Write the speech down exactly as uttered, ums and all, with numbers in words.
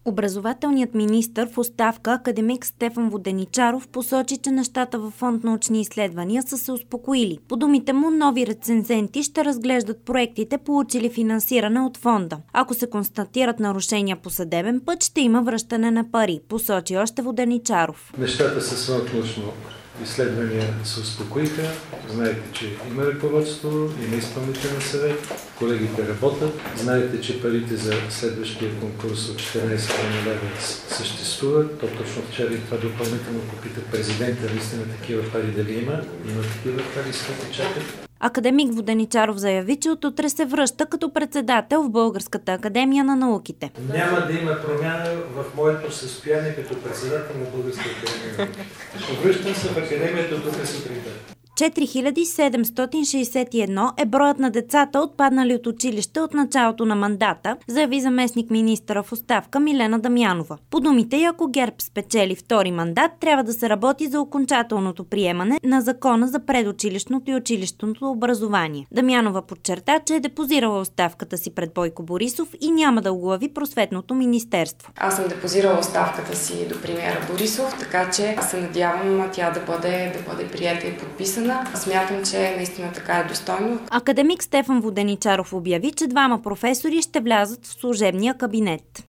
Образователният министър в оставка академик Стефан Воденичаров посочи, че нещата във фонд научни изследвания са се успокоили. По думите му, нови рецензенти ще разглеждат проектите, получили финансиране от фонда. Ако се констатират нарушения по съдебен път, ще има връщане на пари, посочи още Воденичаров. Нещата с фонд научно изследвания се успокоиха. Знаете, че има ръководство, има изпълнителен съвет, колегите работят. Знаете, че парите за следващия конкурс от четиринайсет милиона лева съществуват. То точно вчера и това допълнително попита президента, наистина такива пари дали има. Има такива пари, скъпи чакат. Академик Воденичаров заяви, че от утре се връща като председател в Българската академия на науките. Няма да има промяна в моето състояние като председател на Българската академия на науките. Връщам се в академията от утре сутринта. четири хиляди седемстотин шейсет и едно е броят на децата, отпаднали от училище от началото на мандата, заяви заместник министъра в оставка Милена Дамянова. По думите й, ако ГЕРБ спечели втори мандат, трябва да се работи за окончателното приемане на закона за предучилищното и училищното образование. Дамянова подчерта, че е депозирала оставката си пред Бойко Борисов и няма да оглави просветното министерство. Аз съм депозирала оставката си до премиера Борисов, така че се надявам тя да бъде, да бъде приета и подписана. Смятам, че наистина така е достойно. Академик Стефан Воденичаров обяви, че двама професори ще влязат в служебния кабинет.